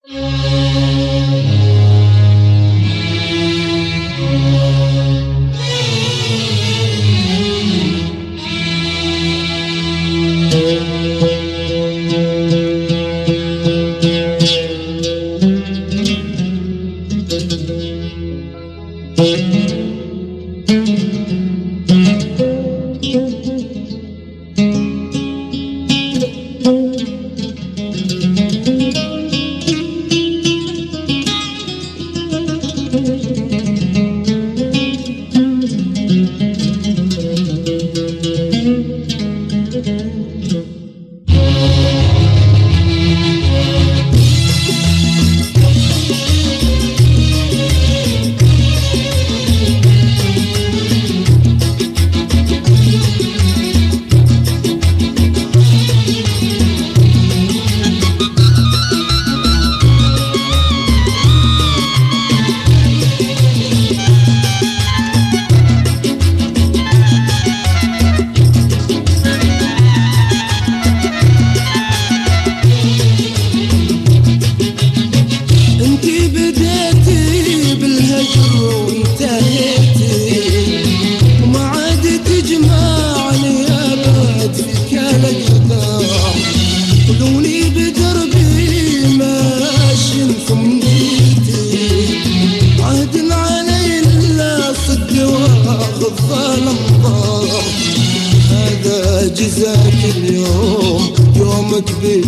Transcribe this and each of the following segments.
جزاك اليوم يومك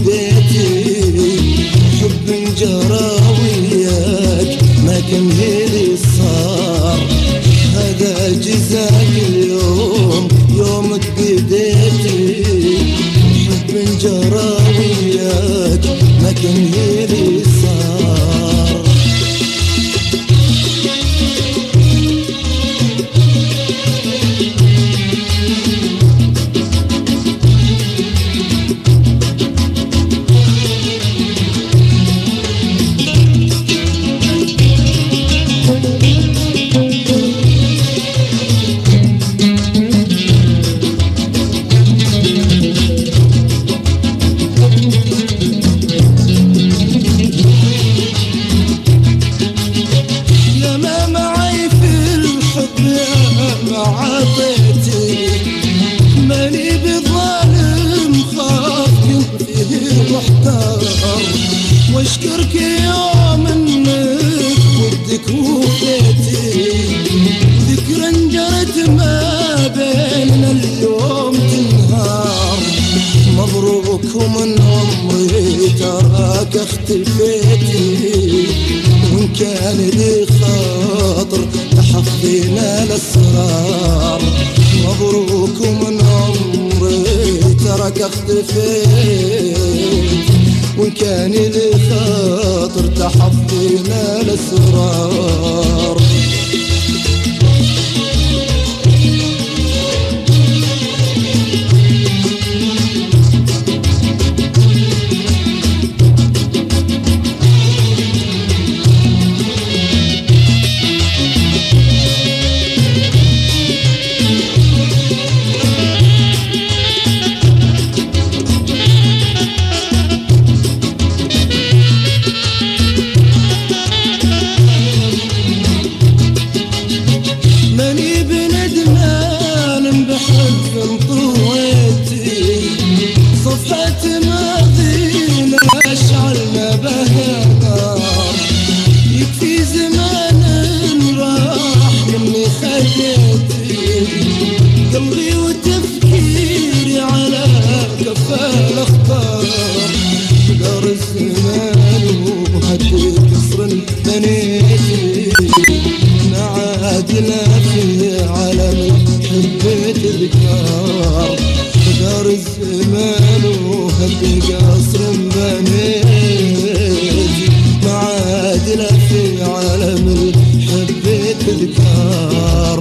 بديتي حب جرى وياك ما كان هيلي صار. هذا جزاك اليوم يومك بديتي حب جرى وياك ما كان هيلي صار. ماني بظالم خاف فيه محتار واشكرك يوم انك ودك وفيتي ذكرى جرت ما بيننا اليوم تنهار. مبروك ومن عمري تراك اختفيتي وان كان لي خاطر تحفظينا الاسرار. مبروك ومن عمري تراك اختفيت وان كان لي خاطر تحفظينا الاسرار. صفحة ماضينا أشعلنا بها نار يكفي زمان راح مني خليتي قلبي وتفكيري على كفا الأخطار. دار الزمان وهدي قصر بنيتي نعادنا في عالم حبيت ذكار. دار الزمان وهدي قصر بنيتي معادنا في عالم حبيت ذكار.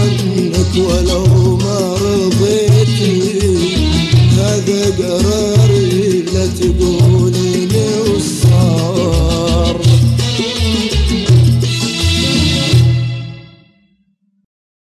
عنك ولو ما رضيتني، هذا قراري لا تقول